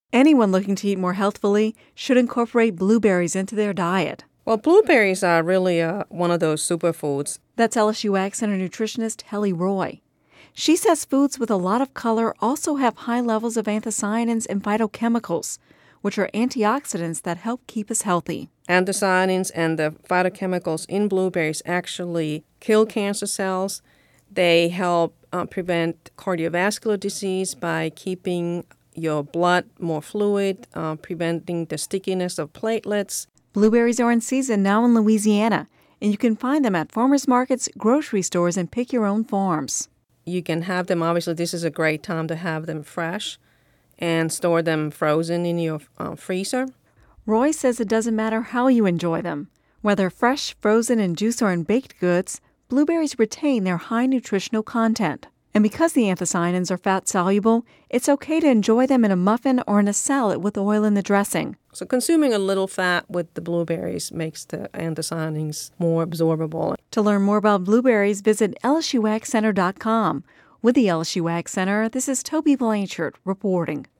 Anyone looking to eat more healthfully should incorporate blueberries into their diet. Well, blueberries are really one of those superfoods. That's LSU Ag Center nutritionist Helly Roy. She says foods with a lot of color also have high levels of anthocyanins and phytochemicals, which are antioxidants that help keep us healthy. Anthocyanins and the phytochemicals in blueberries actually kill cancer cells. They help prevent cardiovascular disease by keeping your blood more fluid, preventing the stickiness of platelets. Blueberries are in season now in Louisiana, and you can find them at farmers markets, grocery stores, and pick your own farms. You can have them, obviously, this is a great time to have them fresh and store them frozen in your freezer. Roy says it doesn't matter how you enjoy them. Whether fresh, frozen, in juice, or in baked goods, blueberries retain their high nutritional content. And because the anthocyanins are fat-soluble, it's okay to enjoy them in a muffin or in a salad with oil in the dressing. So consuming a little fat with the blueberries makes the anthocyanins more absorbable. To learn more about blueberries, visit lsuagcenter.com. With the LSU Ag Center, this is Toby Blanchard reporting.